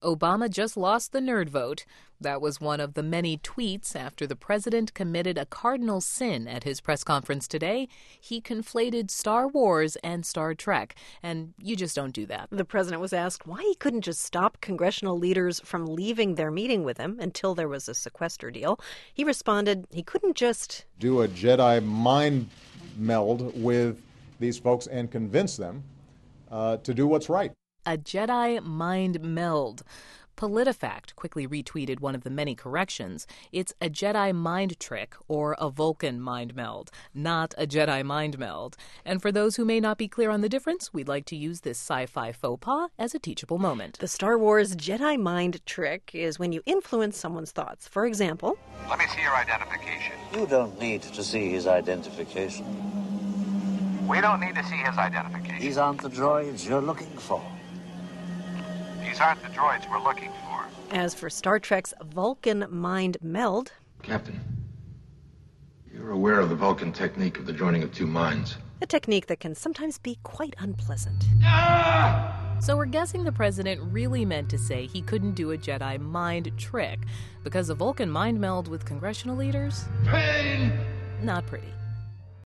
Obama just lost the nerd vote. That was one of the many tweets after the president committed a cardinal sin at his press conference today. He conflated Star Wars and Star Trek, and you just don't do that. The president was asked why he couldn't just stop congressional leaders from leaving their meeting with him until there was a sequester deal. He responded he couldn't just do a Jedi mind meld with these folks and convince them to do what's right. A Jedi mind meld. PolitiFact quickly retweeted one of the many corrections. It's a Jedi mind trick or a Vulcan mind meld, not a Jedi mind meld. And for those who may not be clear on the difference, we'd like to use this sci-fi faux pas as a teachable moment. The Star Wars Jedi mind trick is when you influence someone's thoughts. For example, let me see your identification. You don't need to see his identification. We don't need to see his identification. These aren't the droids you're looking for. These aren't the droids we're looking for. As for Star Trek's Vulcan mind meld, Captain, you're aware of the Vulcan technique of the joining of two minds. a technique that can sometimes be quite unpleasant. So we're guessing the president really meant to say he couldn't do a Jedi mind trick because a Vulcan mind meld with congressional leaders? Pain! Not pretty.